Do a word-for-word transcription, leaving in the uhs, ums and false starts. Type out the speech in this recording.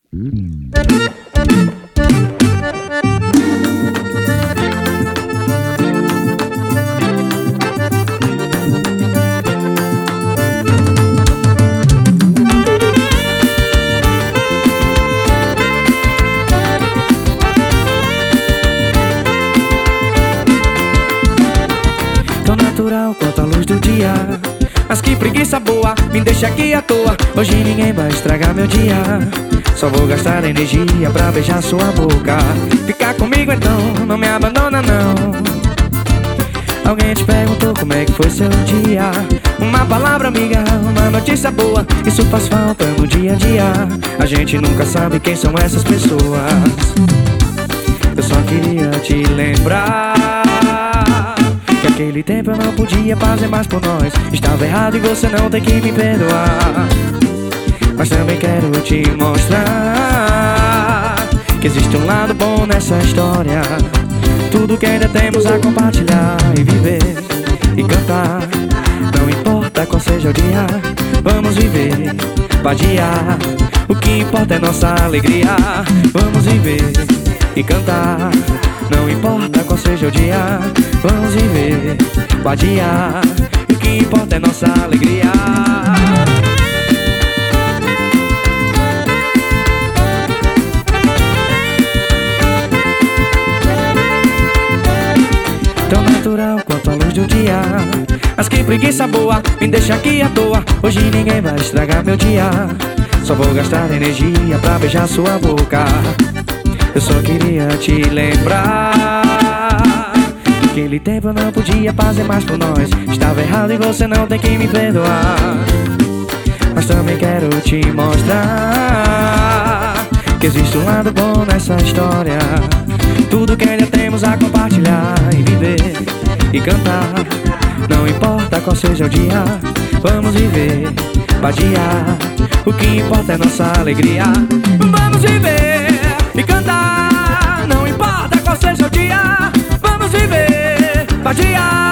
Tão natural quanto a luz do dia, mas que preguiça boa, me deixa aqui à toa. Hoje ninguém vai estragar meu dia, só vou gastar energia pra beijar sua boca. Fica comigo então, não me abandona não. Alguém te perguntou como é que foi seu dia? Uma palavra amiga, uma notícia boa, isso faz falta no dia a dia. A gente nunca sabe quem são essas pessoas. Eu só queria te lembrar que aquele tempo eu não podia fazer mais por nós. Estava errado e você não tem que me perdoar. Mas também quero te mostrar que existe um lado bom nessa história. Tudo que ainda temos a compartilhar e viver e cantar. Não importa qual seja o dia, vamos viver, vadiar. O que importa é nossa alegria. Vamos viver e cantar. Não importa qual seja o dia, vamos viver, vadiar. O que importa é nossa alegria. Tão natural quanto a luz do dia, mas que preguiça boa, me deixa aqui à toa. Hoje ninguém vai estragar meu dia, só vou gastar energia pra beijar sua boca. Eu só queria te lembrar que aquele tempo eu não podia fazer mais por nós. Estava errado e você não tem que me perdoar. Mas também quero te mostrar que existe um lado bom nessa história. Tudo que ainda temos a compartilhar e viver e cantar. Não importa qual seja o dia, vamos viver, vadiar. O que importa é nossa alegria. Vamos viver e cantar. Não importa qual seja o dia, vamos viver, vadiar.